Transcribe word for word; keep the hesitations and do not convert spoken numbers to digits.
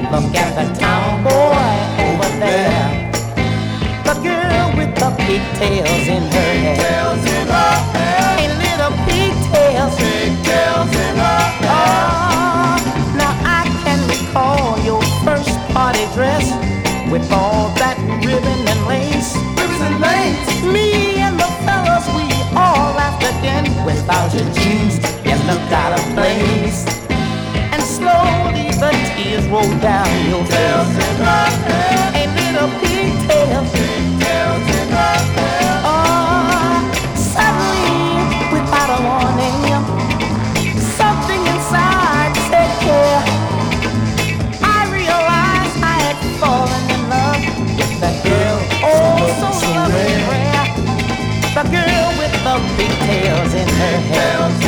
Look at the town boy over there. The girl with the pigtails in her hair. A little pigtails. Pigtails in her hair. Oh, now I can recall your first party dress with all that ribbon and lace. Ribbons and lace. Me and the fellas, we all laughed again. Without your jeans, you looked out of place. And slowly the tears rolled down your face. A little pigtails. Pigtails in her hair. Oh, suddenly, without a warning, something inside said, yeah. I realized I had fallen in love with that girl, oh, so lovely and rare. The girl with the pigtails in her hair.